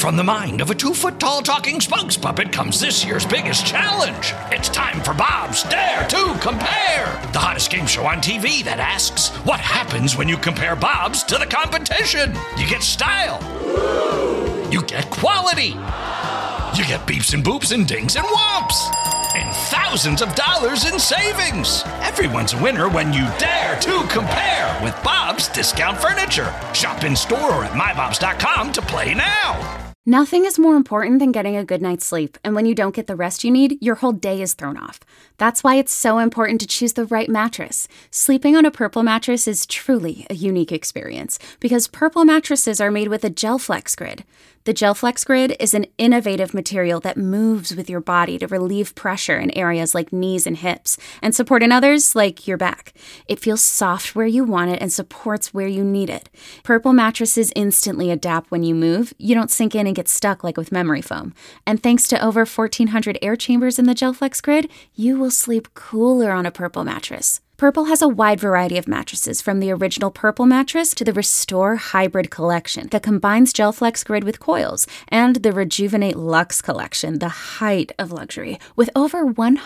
From the mind of a 2-foot-tall talking spokes puppet comes this year's biggest challenge. It's time for Bob's Dare to Compare, the hottest game show on TV that asks, what happens when you compare Bob's to the competition? You get style. You get quality. You get beeps and boops and dings and whomps. And thousands of dollars in savings. Everyone's a winner when you dare to compare with Bob's Discount Furniture. Shop in store or at mybobs.com to play now. Nothing is more important than getting a good night's sleep, and when you don't get the rest you need, your whole day is thrown off. That's why it's so important to choose the right mattress. Sleeping on a Purple mattress is truly a unique experience, because Purple mattresses are made with a GelFlex Grid. The GelFlex Grid is an innovative material that moves with your body to relieve pressure in areas like knees and hips, and support in others like your back. It feels soft where you want it and supports where you need it. Purple mattresses instantly adapt when you move. You don't sink in and get stuck like with memory foam. And thanks to over 1,400 air chambers in the GelFlex Grid, you will sleep cooler on a Purple mattress. Purple has a wide variety of mattresses, from the original Purple mattress to the Restore Hybrid collection that combines GelFlex Grid with coils, and the Rejuvenate Luxe collection, the height of luxury, with over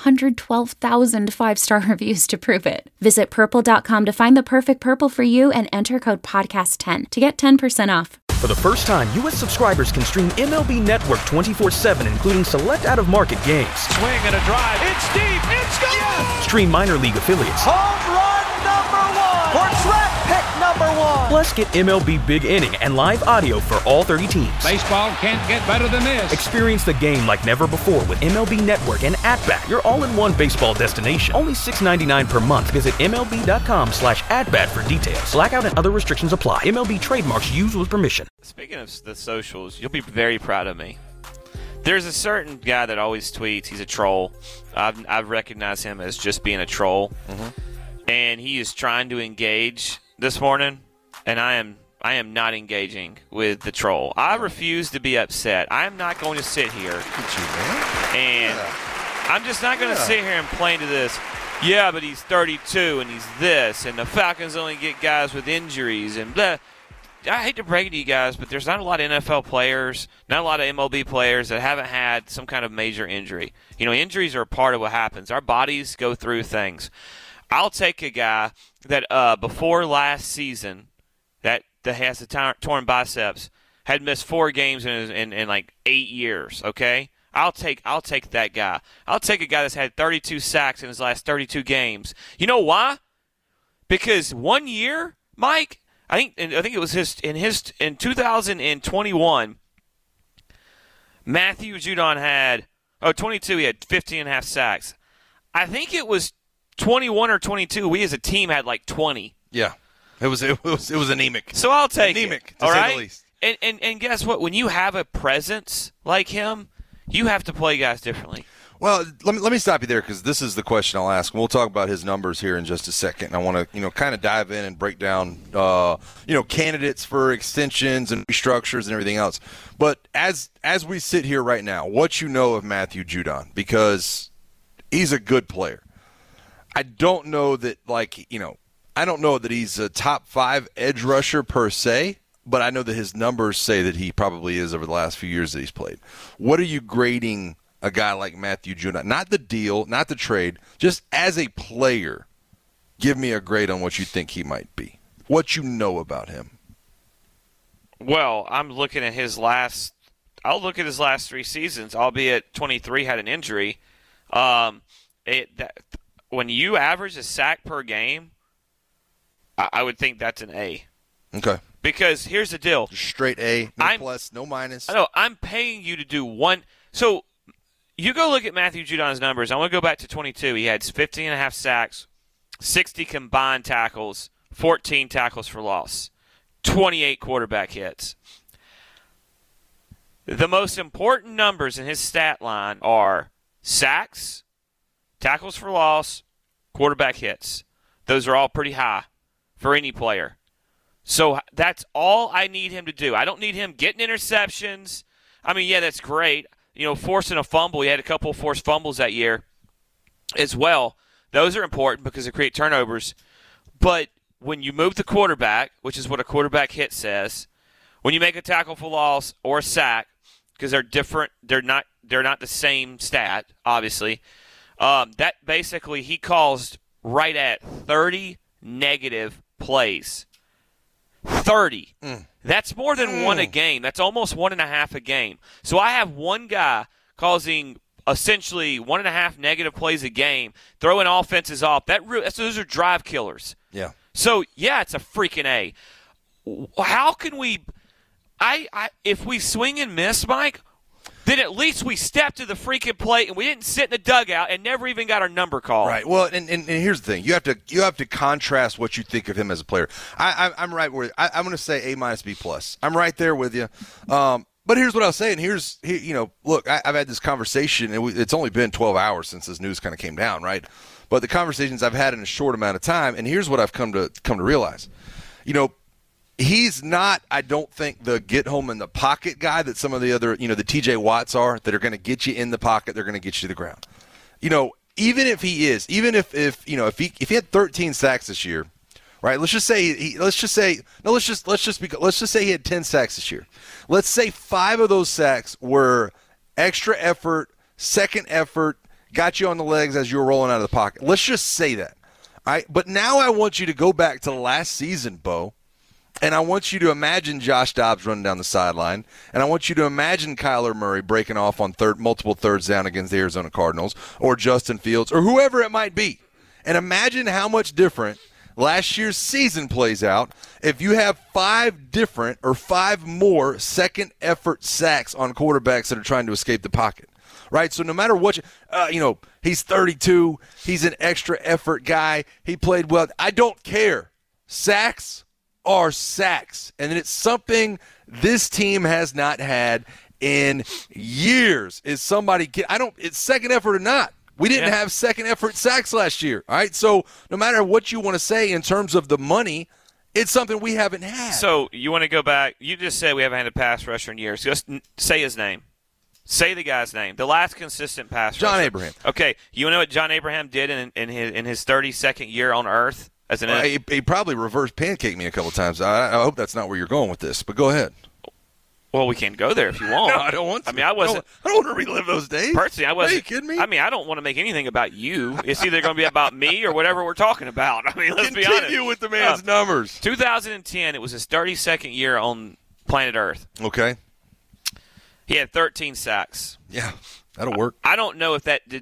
112,000 five-star reviews to prove it. Visit purple.com to find the perfect Purple for you and enter code podcast10 to get 10% off. For the first time, U.S. subscribers can stream MLB Network 24/7, including select out-of-market games. Swing and a drive. It's deep. It's gone. Yes! Stream minor league affiliates. Home run number 1. Or draft pick number 1. Plus, get MLB Big Inning and live audio for all 30 teams. Baseball can't get better than this. Experience the game like never before with MLB Network and At-Bat, your all-in-one baseball destination. Only $6.99 per month. Visit MLB.com/AtBat for details. Blackout and other restrictions apply. MLB trademarks used with permission. Speaking of the socials, you'll be very proud of me. There's a certain guy that always tweets. He's a troll. I've recognized him as just being a troll. Mm-hmm. And he is trying to engage this morning, and I am not engaging with the troll. I refuse to be upset. I am not going to sit here. And I'm just not going to sit here and play into this. Yeah, but he's 32 and he's this, and the Falcons only get guys with injuries and blah. I hate to break it to you guys, but there's not a lot of NFL players, not a lot of MLB players that haven't had some kind of major injury. You know, injuries are a part of what happens. Our bodies go through things. I'll take a guy that before last season that has the torn biceps, had missed 4 games in like 8 years, okay? I'll take that guy. I'll take a guy that's had 32 sacks in his last 32 games. You know why? Because 1 year, Mike, I think it was in 2021, Matthew Judon had 22. He had 15 and a half sacks. I think it was 21 or 22. We as a team had like 20. Yeah, it was anemic. So I'll take anemic, it. to all say right. the least. And guess what? When you have a presence like him, you have to play guys differently. Well, let me stop you there, because this is the question I'll ask. We'll talk about his numbers here in just a second. I want to kind of dive in and break down candidates for extensions and restructures and everything else. But as we sit here right now, what you know of Matthew Judon, because he's a good player. I don't know that I don't know that he's a top 5 edge rusher per se, but I know that his numbers say that he probably is over the last few years that he's played. What are you grading a guy like Matthew Judon? Not the deal, not the trade, just as a player. Give me a grade on what you think he might be. What you know about him. Well, I'm looking at his last. I'll look at his last 3 seasons, albeit 23 had an injury. When you average a sack per game, I would think that's an A. Okay. Because here's the deal. Just straight A, no plus, no minus. I know. I'm paying you to do one. So you go look at Matthew Judon's numbers. I want to go back to 22. He had 15 and a half sacks, 60 combined tackles, 14 tackles for loss, 28 quarterback hits. The most important numbers in his stat line are sacks, tackles for loss, quarterback hits. Those are all pretty high for any player. So that's all I need him to do. I don't need him getting interceptions. I mean, yeah, that's great. Forcing a fumble. He had a couple of forced fumbles that year as well. Those are important because they create turnovers. But when you move the quarterback, which is what a quarterback hit says, when you make a tackle for loss or a sack, because they're different. They're not the same stat, obviously. That basically he caused right at 30 negative plays. 30. That's more than one a game. That's almost 1.5 a game. So I have one guy causing essentially 1.5 negative plays a game, throwing offenses off. Those are drive killers. Yeah. So, yeah, it's a freaking A. How can we if we swing and miss, Mike, then at least we stepped to the freaking plate and we didn't sit in the dugout and never even got our number called. Right. Well, and here's the thing: you have to contrast what you think of him as a player. I'm right where I'm going to say A- B+. I'm right there with you. But here's what I'll say, and look, I've had this conversation, and it's only been 12 hours since this news kind of came down, right? But the conversations I've had in a short amount of time, and here's what I've come to realize. He's not, I don't think, the get home in the pocket guy that some of the other, the TJ Watts are, that are going to get you in the pocket, they're going to get you to the ground. Even if he is, even if he had 13 sacks this year, right? Let's just say he had 10 sacks this year. Let's say 5 of those sacks were extra effort, second effort, got you on the legs as you were rolling out of the pocket. Let's just say that. All right? But now I want you to go back to last season, Bo, and I want you to imagine Josh Dobbs running down the sideline, and I want you to imagine Kyler Murray breaking off on multiple thirds down against the Arizona Cardinals, or Justin Fields, or whoever it might be. And imagine how much different last year's season plays out if you have 5 different or 5 more second effort sacks on quarterbacks that are trying to escape the pocket. Right? So no matter what, he's 32, he's an extra effort guy, he played well. I don't care. Sacks are sacks. And it's something this team has not had in years. It's second effort or not. We didn't have second effort sacks last year. All right. So no matter what you want to say in terms of the money, it's something we haven't had. So you want to go back. You just said we haven't had a pass rusher in years. Just say his name. Say the guy's name. The last consistent pass rusher. John Abraham. Okay. You want to know what John Abraham did in his 32nd year on Earth? He probably reverse pancaked me a couple times. I hope that's not where you're going with this, but go ahead. Well, we can go there if you want. No, I don't want to. I mean, I don't want to relive those days. Personally, I wasn't. Are you kidding me? I mean, I don't want to make anything about you. It's either going to be about me or whatever we're talking about. I mean, let's be honest. Continue with the man's numbers. 2010, it was his 32nd year on planet Earth. Okay. He had 13 sacks. Yeah, that'll work. I don't know if that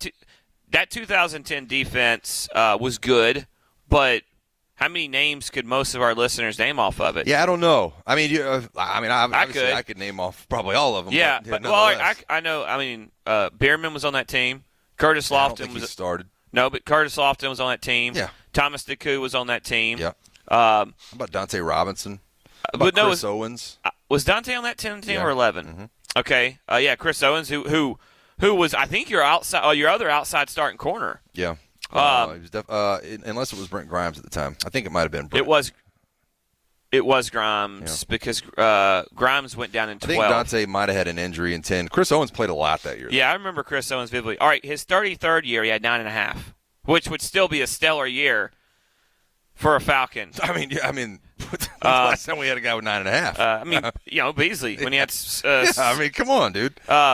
2010 defense was good, but how many names could most of our listeners name off of it? Yeah, I don't know. I mean, I could name off probably all of them. Yeah, but I know. I mean, Bierman was on that team. Curtis Lofton I don't think he started. No, but Curtis Lofton was on that team. Yeah. Thomas DeCoux was on that team. Yeah. How about Dante Robinson? How about Chris Owens? Was Dante on that 10 team or 11? Mm-hmm. Okay. Yeah, Chris Owens, who was, I think, your other outside starting corner. Yeah. Unless it was Brent Grimes at the time. I think it might have been Brent. It was Grimes because Grimes went down in 12. I think Dante might have had an injury in 10. Chris Owens played a lot that year. Yeah, I remember Chris Owens vividly. All right, his 33rd year, he had 9.5, which would still be a stellar year for a Falcon. I mean, last time we had a guy with 9.5. Beasley when he had. Come on, dude.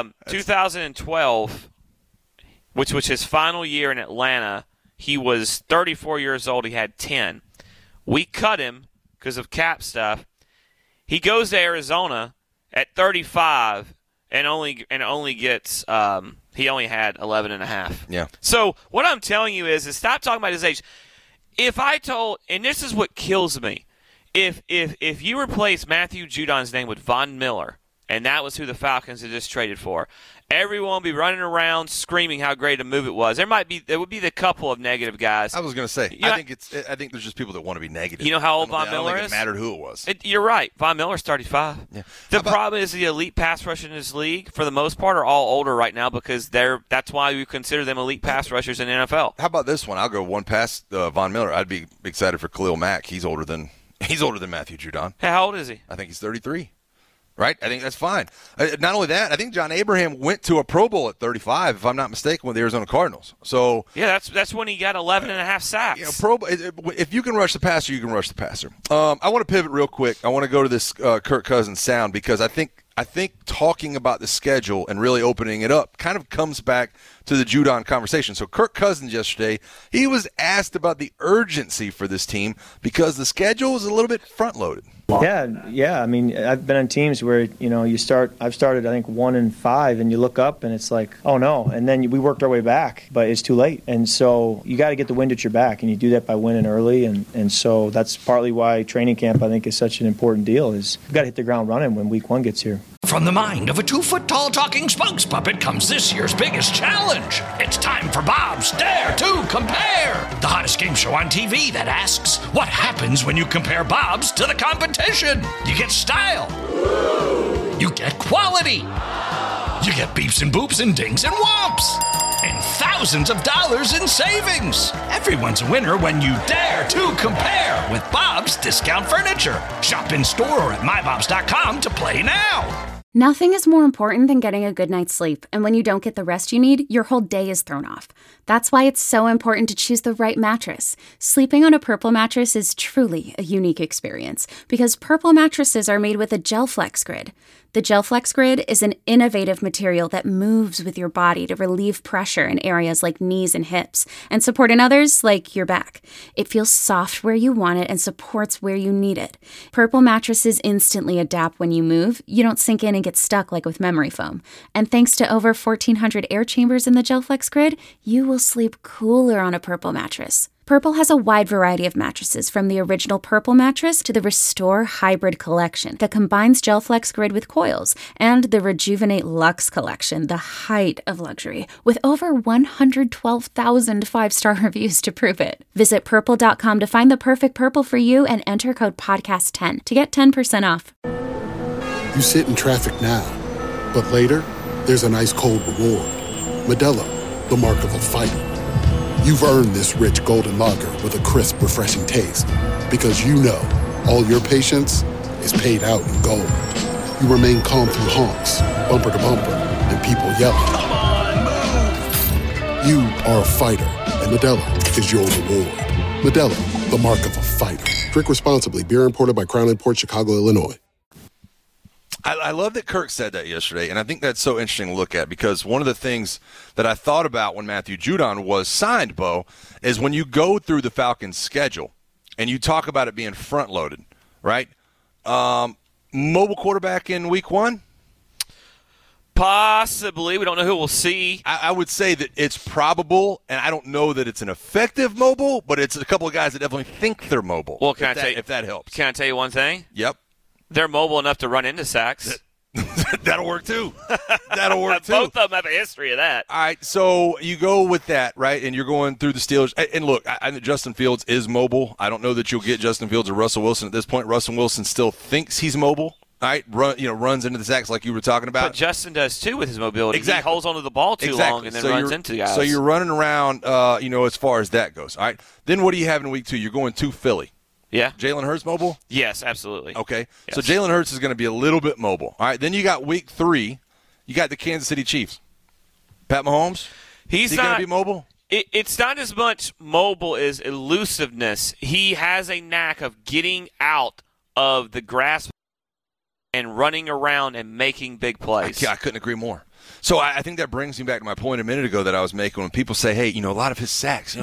2012, which was his final year in Atlanta, he was 34 years old. He had 10. We cut him because of cap stuff. He goes to Arizona at 35 and only gets he only had 11.5. Yeah. So what I'm telling you is stop talking about his age. If I told, and this is what kills me, if you replace Matthew Judon's name with Von Miller, and that was who the Falcons had just traded for, everyone would be running around screaming how great a move it was. There would be the couple of negative guys. I was going to say, I think there's just people that want to be negative. You know how old Von Miller is? I don't think it mattered who it was. You're right. Von Miller's 35. Yeah. The problem is the elite pass rushers in this league, for the most part, are all older right now because that's why we consider them elite pass rushers in the NFL. How about this one? I'll go one past Von Miller. I'd be excited for Khalil Mack. He's older than Matthew Judon. Hey, how old is he? I think he's 33. Right? I think that's fine. Not only that, I think John Abraham went to a Pro Bowl at 35, if I'm not mistaken, with the Arizona Cardinals. So yeah, that's when he got 11.5 sacks. If you can rush the passer, you can rush the passer. I want to pivot real quick. I want to go to this Kirk Cousins sound because I think I think talking about the schedule and really opening it up kind of comes back to the Judon conversation. So Kirk Cousins yesterday, he was asked about the urgency for this team because the schedule was a little bit front-loaded. Yeah. I mean, I've been on teams where, I've started, I think, 1-5, and you look up and it's like, oh no. And then we worked our way back, but it's too late. And so you got to get the wind at your back, and you do that by winning early. And so that's partly why training camp, I think, is such an important deal, is you've got to hit the ground running when week 1 gets here. From the mind of a 2-foot-tall talking spokes puppet comes this year's biggest challenge. It's time for Bob's Dare to Compare, the hottest game show on TV that asks, what happens when you compare Bob's to the competition? You get style. You get quality. You get beeps and boops and dings and whomps. And thousands of dollars in savings. Everyone's a winner when you dare to compare with Bob's Discount Furniture. Shop in store or at mybobs.com to play now. Nothing is more important than getting a good night's sleep, and when you don't get the rest you need, your whole day is thrown off. That's why it's so important to choose the right mattress. Sleeping on a Purple mattress is truly a unique experience because Purple mattresses are made with a GelFlex Grid. The GelFlex Grid is an innovative material that moves with your body to relieve pressure in areas like knees and hips and support in others like your back. It feels soft where you want it and supports where you need it. Purple mattresses instantly adapt when you move. You don't sink in and get stuck like with memory foam. And thanks to over 1,400 air chambers in the GelFlex Grid, you will sleep cooler on a Purple mattress. Purple has a wide variety of mattresses, from the original Purple mattress to the Restore Hybrid collection that combines GelFlex Grid with coils, and the Rejuvenate Luxe collection, the height of luxury, with over 112,000 5-star reviews to prove it. Visit Purple.com to find the perfect Purple for you and enter code podcast10 to get 10% off. You sit in traffic now, but later, there's an ice-cold reward. Modelo, the mark of a fighter. You've earned this rich golden lager with a crisp, refreshing taste. Because you know, all your patience is paid out in gold. You remain calm through honks, bumper to bumper, and people yelling. Come on, move! You are a fighter, and Modelo is your reward. Modelo, the mark of a fighter. Drink responsibly. Beer imported by Crown Imports, Chicago, Illinois. I love that Kirk said that yesterday, and I think that's so interesting to look at because one of the things that I thought about when Matthew Judon was signed, Bo, is when you go through the Falcons' schedule and you talk about it being front-loaded, right? Mobile quarterback in week 1? Possibly. We don't know who we'll see. I would say that it's probable, and I don't know that it's an effective mobile, but it's a couple of guys that definitely think they're mobile. Well, if that helps. Can I tell you one thing? Yep. They're mobile enough to run into sacks. That'll work, too. That'll work, too. Both of them have a history of that. All right, so you go with that, right, and you're going through the Steelers. And look, I think Justin Fields is mobile. I don't know that you'll get Justin Fields or Russell Wilson at this point. Russell Wilson still thinks he's mobile. All right, runs into the sacks like you were talking about. But Justin does, too, with his mobility. Exactly. He holds onto the ball too long and then runs into guys. So you're running around, as far as that goes. All right, then what do you have in week 2? You're going to Philly. Yeah. Jalen Hurts mobile? Yes, absolutely. Okay. Yes. So Jalen Hurts is going to be a little bit mobile. All right. Then you got week 3. You got the Kansas City Chiefs. Pat Mahomes? Is he going to be mobile? It's not as much mobile as elusiveness. He has a knack of getting out of the grasp and running around and making big plays. I couldn't agree more. So I think that brings me back to my point a minute ago that I was making when people say, hey, a lot of his sacks,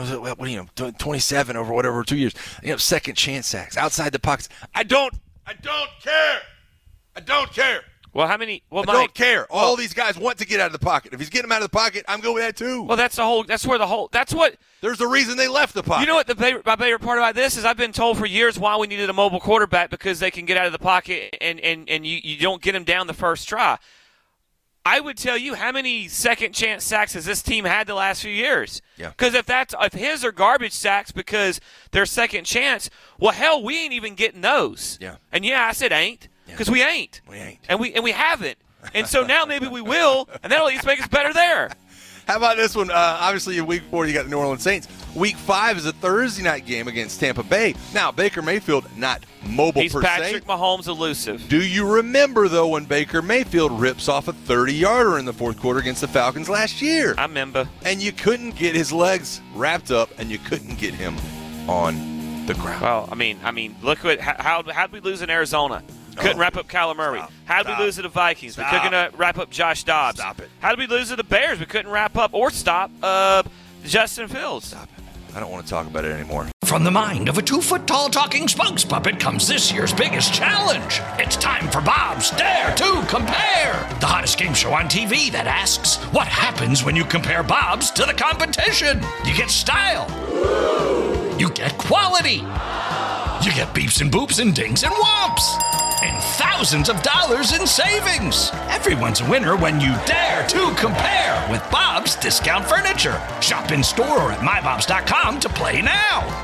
27 over whatever 2 years, second chance sacks outside the pockets. I don't care. I don't care. Well, how many? Well, I don't care. All these guys want to get out of the pocket. If he's getting them out of the pocket, I'm going with that too. Well, that's what. There's a reason they left the pocket. You know what my favorite part about this is? I've been told for years why we needed a mobile quarterback because they can get out of the pocket and you don't get them down the first try. I would tell you how many second chance sacks has this team had the last few years? Yeah. Because if his are garbage sacks because they're second chance, well, hell, we ain't even getting those. Yeah. And I said ain't because we ain't. We ain't. And we haven't. And so now maybe we will, and that'll at least make us better there. How about this one? Obviously, in Week 4, you got the New Orleans Saints. Week 5 is a Thursday night game against Tampa Bay. Now, Baker Mayfield, not mobile He's per se. He's Patrick Mahomes elusive. Do you remember, though, when Baker Mayfield rips off a 30-yarder in the fourth quarter against the Falcons last year? I remember. And you couldn't get his legs wrapped up, and you couldn't get him on the ground. Well, I mean, look how'd we lose in Arizona? Couldn't wrap up Kyler Murray. How did we lose to the Vikings? We couldn't wrap up Josh Dobbs. Stop it. How did we lose to the Bears? We couldn't wrap up or stop Justin Fields. Stop it. I don't want to talk about it anymore. From the mind of a 2-foot-tall talking spokes puppet comes this year's biggest challenge. It's time for Bob's Dare to Compare, the hottest game show on TV that asks, what happens when you compare Bob's to the competition? You get style. You get quality. You get beeps and boops and dings and whomps. And thousands of dollars in savings. Everyone's a winner when you dare to compare with Bob's Discount Furniture. Shop in store or at mybobs.com to play now.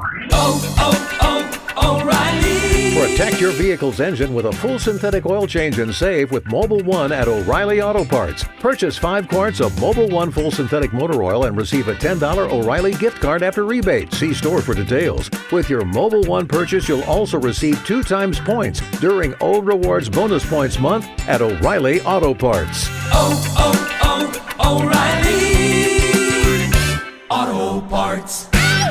O'Reilly. Protect your vehicle's engine with a full synthetic oil change and save with Mobil 1 at O'Reilly Auto Parts. Purchase 5 quarts of Mobil 1 full synthetic motor oil and receive a $10 O'Reilly gift card after rebate. See store for details. With your Mobil 1 purchase, you'll also receive 2 times points during O Rewards Bonus Points Month at O'Reilly Auto Parts. O'Reilly Auto Parts.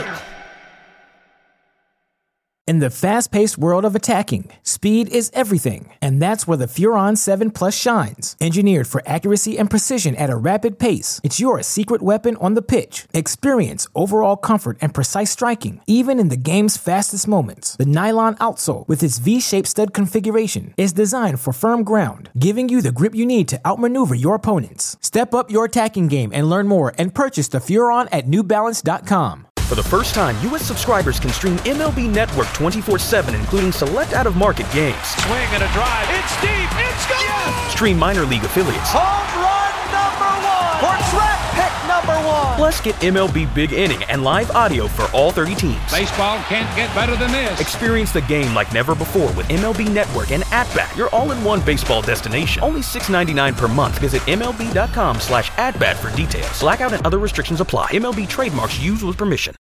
In the fast-paced world of attacking, speed is everything, and that's where the Furon 7 Plus shines. Engineered for accuracy and precision at a rapid pace, it's your secret weapon on the pitch. Experience overall comfort and precise striking, even in the game's fastest moments. The nylon outsole, with its V-shaped stud configuration, is designed for firm ground, giving you the grip you need to outmaneuver your opponents. Step up your attacking game and learn more and purchase the Furon at NewBalance.com. For the first time, U.S. subscribers can stream MLB Network 24/7, including select out-of-market games. Swing and a drive. It's deep. It's gone. Yes. Stream minor league affiliates. Home run number 1. Or draft pick number 1. Plus, get MLB Big Inning and live audio for all 30 teams. Baseball can't get better than this. Experience the game like never before with MLB Network and At-Bat, your all-in-one baseball destination. Only $6.99 per month. Visit MLB.com/AtBat for details. Blackout and other restrictions apply. MLB trademarks used with permission.